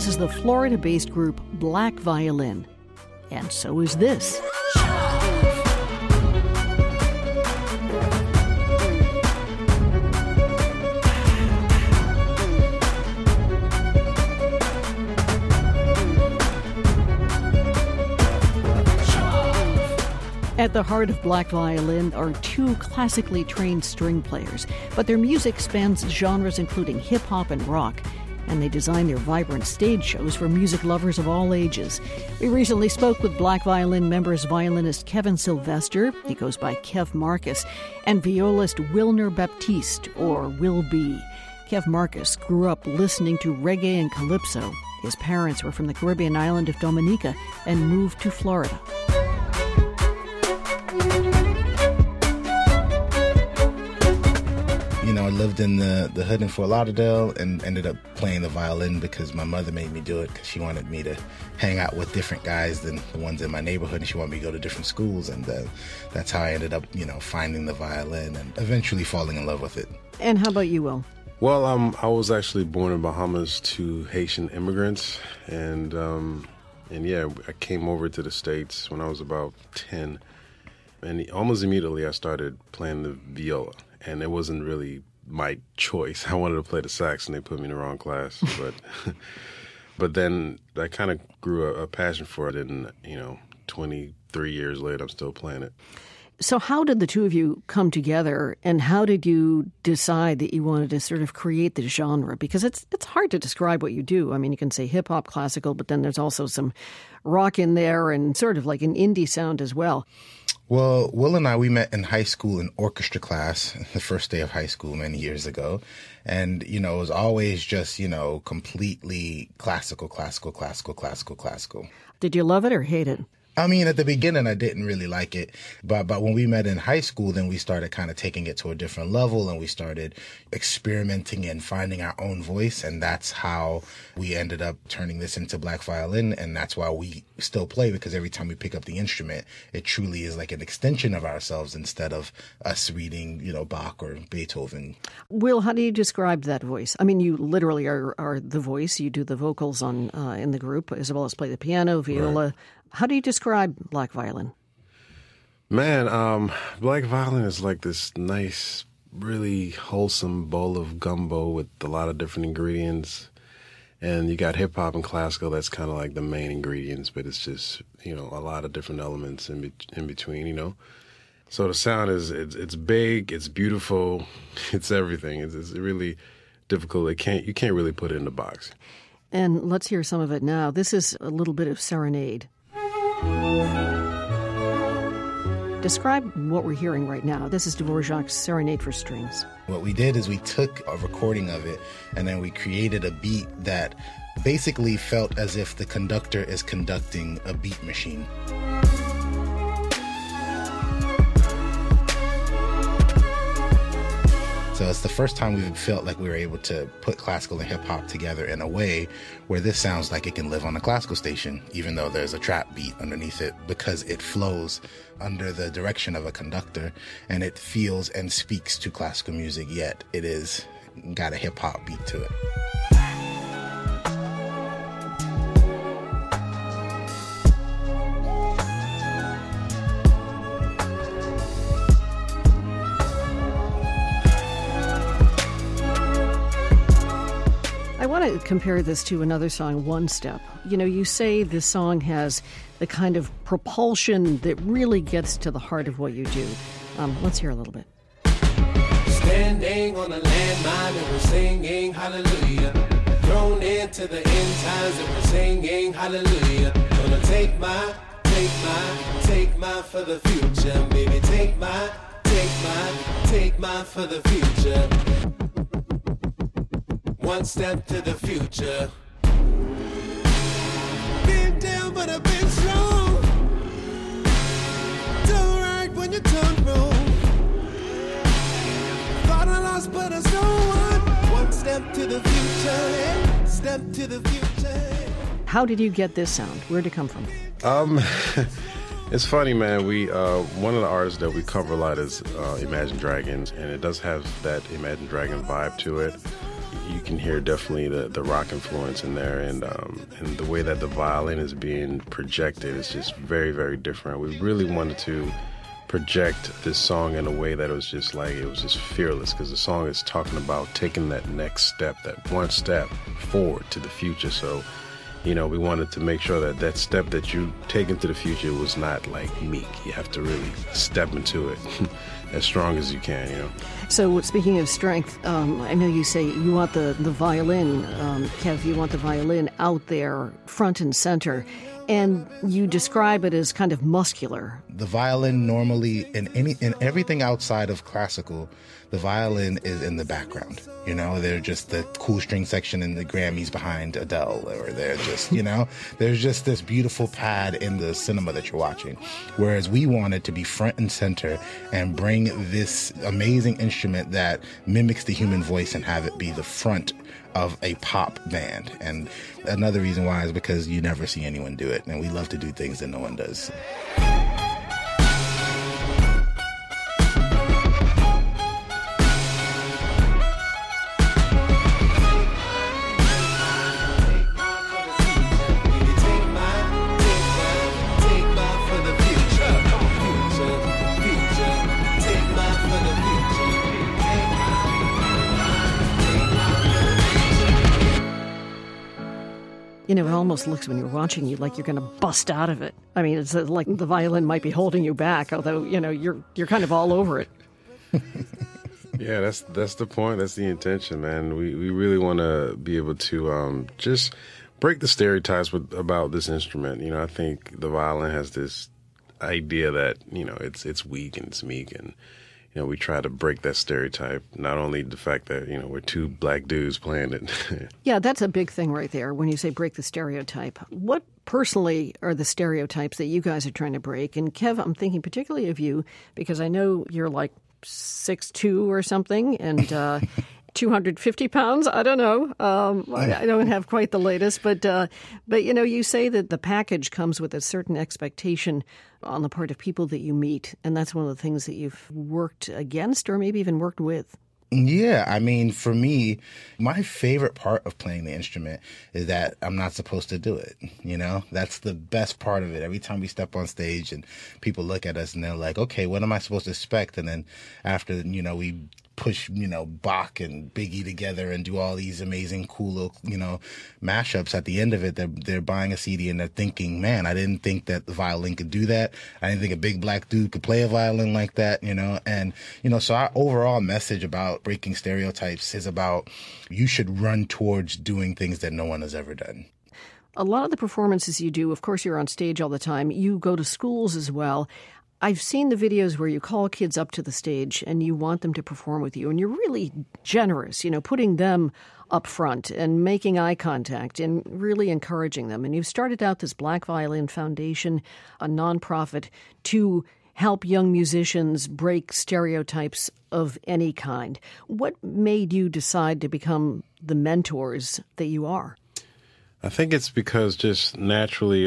This is the Florida-based group Black Violin. And so is this. At the heart of Black Violin are two classically trained string players, but their music spans genres including hip-hop and rock, and they design their vibrant stage shows for music lovers of all ages. We recently spoke with Black Violin members violinist Kevin Sylvester, he goes by Kev Marcus, and violist Wilner Baptiste, or Will B. Kev Marcus grew up listening to reggae and calypso. His parents were from the Caribbean island of Dominica and moved to Florida. I lived in the hood in Fort Lauderdale and ended up playing the violin because my mother made me do it because she wanted me to hang out with different guys than the ones in my neighborhood, and she wanted me to go to different schools, and that's how I ended up, finding the violin and eventually falling in love with it. And how about you, Will? Well, I was actually born in Bahamas to Haitian immigrants, and I came over to the States when I was about 10, and almost immediately I started playing the viola, and it wasn't really my choice. I wanted to play the sax, and they put me in the wrong class. But then I kind of grew a passion for it, and 23 years later, I'm still playing it. So how did the two of you come together, and how did you decide that you wanted to sort of create the genre? Because it's hard to describe what you do. I mean, you can say hip-hop, classical, but then there's also some rock in there and sort of like an indie sound as well. Well, Will and I, we met in high school in orchestra class, the first day of high school many years ago. And, it was always just, completely classical. Did you love it or hate it? I mean, at the beginning, I didn't really like it. But when we met in high school, then we started kind of taking it to a different level, and we started experimenting and finding our own voice. And that's how we ended up turning this into Black Violin. And that's why we still play, because every time we pick up the instrument, it truly is like an extension of ourselves instead of us reading, Bach or Beethoven. Will, how do you describe that voice? I mean, you literally are the voice. You do the vocals in the group, as well as play the piano, viola. Right. How do you describe Black Violin? Man, Black Violin is like this nice, really wholesome bowl of gumbo with a lot of different ingredients. And you got hip-hop and classical, that's kind of like the main ingredients, but it's just, a lot of different elements in between, So the sound it's big, it's beautiful, it's everything. It's really difficult. You can't really put it in the box. And let's hear some of it now. This is a little bit of Serenade. Describe what we're hearing right now. This is Dvorak's Serenade for Strings. What we did is we took a recording of it, and then we created a beat that basically felt as if the conductor is conducting a beat machine. So it's the first time we've felt like we were able to put classical and hip-hop together in a way where this sounds like it can live on a classical station, even though there's a trap beat underneath it, because it flows under the direction of a conductor, and it feels and speaks to classical music, yet it is got a hip-hop beat to it. I want to compare this to another song, One Step. You say this song has the kind of propulsion that really gets to the heart of what you do. Let's hear a little bit. Standing on a landmine and we're singing hallelujah. Thrown into the end times and we're singing hallelujah. Gonna take my for the future. Baby, take my for the future. One step to the future. Been down, but I've been strong. Don't right when you turn wrong. Thought I lost, but I still won. One step to the future, yeah. Step to the future. How did you get this sound? Where'd it come from? It's funny, man. We one of the artists that we cover a lot is Imagine Dragons, and it does have that Imagine Dragon vibe to it. you can hear definitely the rock influence in there, and the way that the violin is being projected is just very, very different. We really wanted to project this song in a way that it was just fearless, because the song is talking about taking that next step, that one step forward to the future. So, we wanted to make sure that that step that you take into the future was not like meek. You have to really step into it as strong as you can, So speaking of strength, I know you say you want the violin, Kev, you want the violin out there front and center. And you describe it as kind of muscular. The violin normally, in everything outside of classical, the violin is in the background. They're just the cool string section in the Grammys behind Adele, or they're just, there's just this beautiful pad in the cinema that you're watching. Whereas we wanted to be front and center and bring this amazing instrument that mimics the human voice and have it be the front of a pop band. And another reason why is because you never see anyone do it, and we love to do things that no one does. It almost looks when you're watching you like you're going to bust out of it. I mean, it's like the violin might be holding you back, although, you're kind of all over it. Yeah, that's the point. That's the intention, man. We really want to be able to just break the stereotypes about this instrument. I think the violin has this idea that, it's weak and it's meek, and we try to break that stereotype, not only the fact that, we're two black dudes playing it. Yeah, that's a big thing right there when you say break the stereotype. What personally are the stereotypes that you guys are trying to break? And Kev, I'm thinking particularly of you, because I know you're like 6'2" or something, and 250 pounds. I don't know. I don't have quite the latest, but you say that the package comes with a certain expectation on the part of people that you meet, and that's one of the things that you've worked against, or maybe even worked with. Yeah, I mean, for me, my favorite part of playing the instrument is that I'm not supposed to do it. That's the best part of it. Every time we step on stage and people look at us and they're like, okay, what am I supposed to expect? And then after, we push, Bach and Biggie together and do all these amazing, cool little, mashups. At the end of it, they're buying a CD and they're thinking, man, I didn't think that the violin could do that. I didn't think a big black dude could play a violin like that, And, so our overall message about breaking stereotypes is about you should run towards doing things that no one has ever done. A lot of the performances you do, of course, you're on stage all the time. You go to schools as well. I've seen the videos where you call kids up to the stage and you want them to perform with you, and you're really generous, putting them up front and making eye contact and really encouraging them. And you've started out this Black Violin Foundation, a nonprofit, to help young musicians break stereotypes of any kind. What made you decide to become the mentors that you are? I think it's because just naturally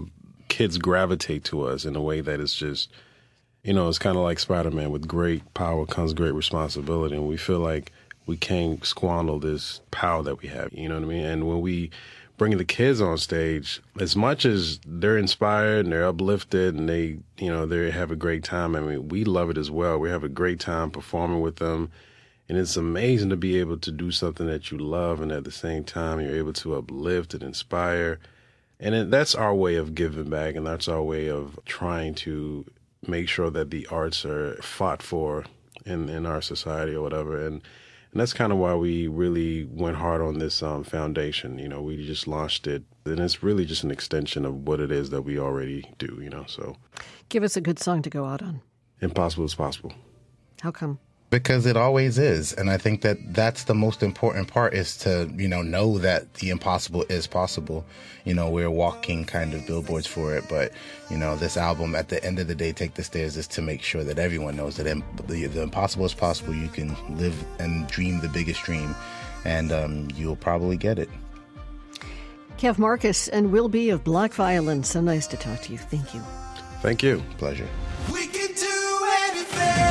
kids gravitate to us in a way that is just, it's kind of like Spider-Man. With great power comes great responsibility. And we feel like we can't squander this power that we have. You know what I mean? And when we bring the kids on stage, as much as they're inspired and they're uplifted and they have a great time, I mean, we love it as well. We have a great time performing with them. And it's amazing to be able to do something that you love, and at the same time, you're able to uplift and inspire. And that's our way of giving back, and that's our way of trying to make sure that the arts are fought for in our society or whatever. And that's kind of why we really went hard on this foundation. We just launched it, and it's really just an extension of what it is that we already do, So give us a good song to go out on. Impossible is Possible. How come? Because it always is. And I think that that's the most important part, is to, know that the impossible is possible. We're walking kind of billboards for it. But, this album, at the end of the day, Take the Stairs, is to make sure that everyone knows that the impossible is possible. You can live and dream the biggest dream, and you'll probably get it. Kev Marcus and Will B of Black Violin. So nice to talk to you. Thank you. Thank you. Pleasure. We can do anything.